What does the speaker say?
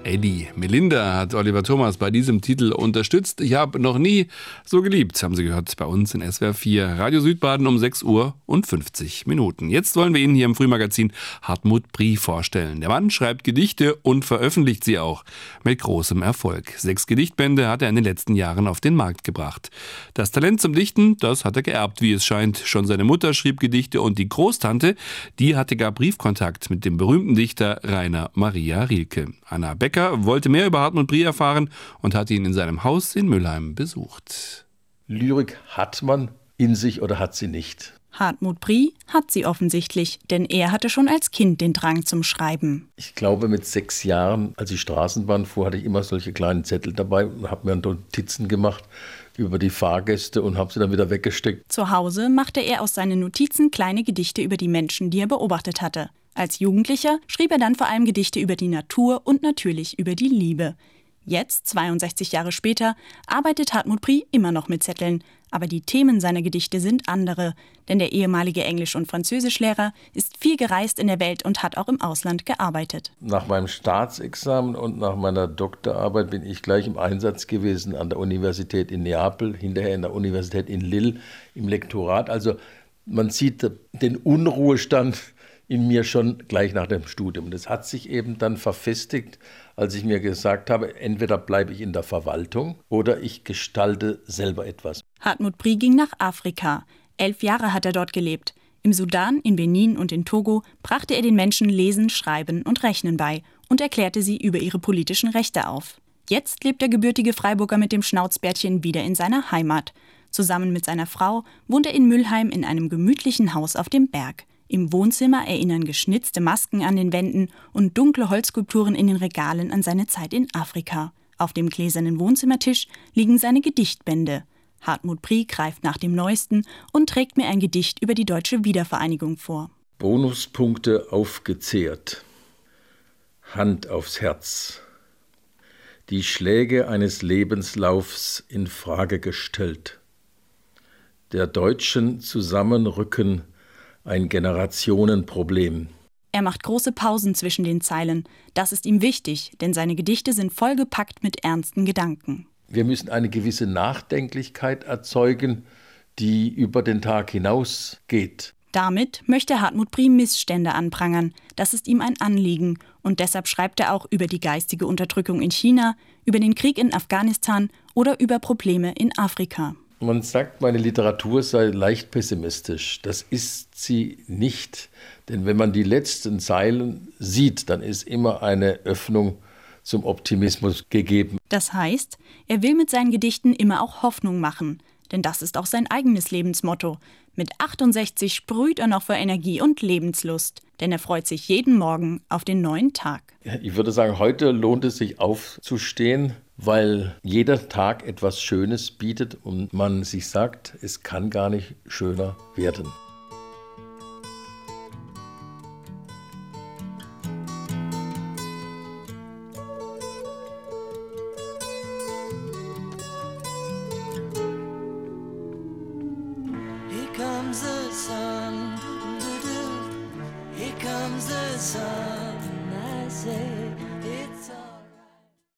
Eddie. Melinda hat Oliver Thomas bei diesem Titel unterstützt. Ich habe noch nie so geliebt, haben Sie gehört, bei uns in SWR 4 Radio Südbaden um 6:50 Uhr. Jetzt wollen wir Ihnen hier im Frühmagazin Hartmut Brie vorstellen. Der Mann schreibt Gedichte und veröffentlicht sie auch mit großem Erfolg. 6 Gedichtbände hat er in den letzten Jahren auf den Markt gebracht. Das Talent zum Dichten, das hat er geerbt, wie es scheint. Schon seine Mutter schrieb Gedichte und die Großtante, die hatte gar Briefkontakt mit dem berühmten Dichter Rainer Maria Rilke. Anna Becker wollte mehr über Hartmut Brie erfahren und hat ihn in seinem Haus in Mülheim besucht. Lyrik hat man in sich oder hat sie nicht? Hartmut Brie hat sie offensichtlich, denn er hatte schon als Kind den Drang zum Schreiben. Ich glaube, mit 6 Jahren, als ich Straßenbahn fuhr, hatte ich immer solche kleinen Zettel dabei und habe mir Notizen gemacht über die Fahrgäste und habe sie dann wieder weggesteckt. Zu Hause machte er aus seinen Notizen kleine Gedichte über die Menschen, die er beobachtet hatte. Als Jugendlicher schrieb er dann vor allem Gedichte über die Natur und natürlich über die Liebe. Jetzt, 62 Jahre später, arbeitet Hartmut Brie immer noch mit Zetteln. Aber die Themen seiner Gedichte sind andere. Denn der ehemalige Englisch- und Französischlehrer ist viel gereist in der Welt und hat auch im Ausland gearbeitet. Nach meinem Staatsexamen und nach meiner Doktorarbeit bin ich gleich im Einsatz gewesen an der Universität in Neapel, hinterher in der Universität in Lille im Lektorat. Also man sieht den Unruhestand in mir schon gleich nach dem Studium. Das hat sich eben dann verfestigt, als ich mir gesagt habe, entweder bleibe ich in der Verwaltung oder ich gestalte selber etwas. Hartmut Brie ging nach Afrika. 11 Jahre hat er dort gelebt. Im Sudan, in Benin und in Togo brachte er den Menschen Lesen, Schreiben und Rechnen bei und erklärte sie über ihre politischen Rechte auf. Jetzt lebt der gebürtige Freiburger mit dem Schnauzbärtchen wieder in seiner Heimat. Zusammen mit seiner Frau wohnt er in Mülheim in einem gemütlichen Haus auf dem Berg. Im Wohnzimmer erinnern geschnitzte Masken an den Wänden und dunkle Holzskulpturen in den Regalen an seine Zeit in Afrika. Auf dem gläsernen Wohnzimmertisch liegen seine Gedichtbände. Hartmut Brie greift nach dem Neuesten und trägt mir ein Gedicht über die deutsche Wiedervereinigung vor. Bonuspunkte aufgezehrt. Hand aufs Herz. Die Schläge eines Lebenslaufs in Frage gestellt. Der Deutschen Zusammenrücken ein Generationenproblem. Er macht große Pausen zwischen den Zeilen. Das ist ihm wichtig, denn seine Gedichte sind vollgepackt mit ernsten Gedanken. Wir müssen eine gewisse Nachdenklichkeit erzeugen, die über den Tag hinausgeht. Damit möchte Hartmut Brie Missstände anprangern. Das ist ihm ein Anliegen. Und deshalb schreibt er auch über die geistige Unterdrückung in China, über den Krieg in Afghanistan oder über Probleme in Afrika. Man sagt, meine Literatur sei leicht pessimistisch. Das ist sie nicht. Denn wenn man die letzten Zeilen sieht, dann ist immer eine Öffnung zum Optimismus gegeben. Das heißt, er will mit seinen Gedichten immer auch Hoffnung machen. Denn das ist auch sein eigenes Lebensmotto. Mit 68 sprüht er noch vor Energie und Lebenslust. Denn er freut sich jeden Morgen auf den neuen Tag. Ich würde sagen, heute lohnt es sich aufzustehen, weil jeder Tag etwas Schönes bietet und man sich sagt, es kann gar nicht schöner werden. Here comes the sun, here comes the sun.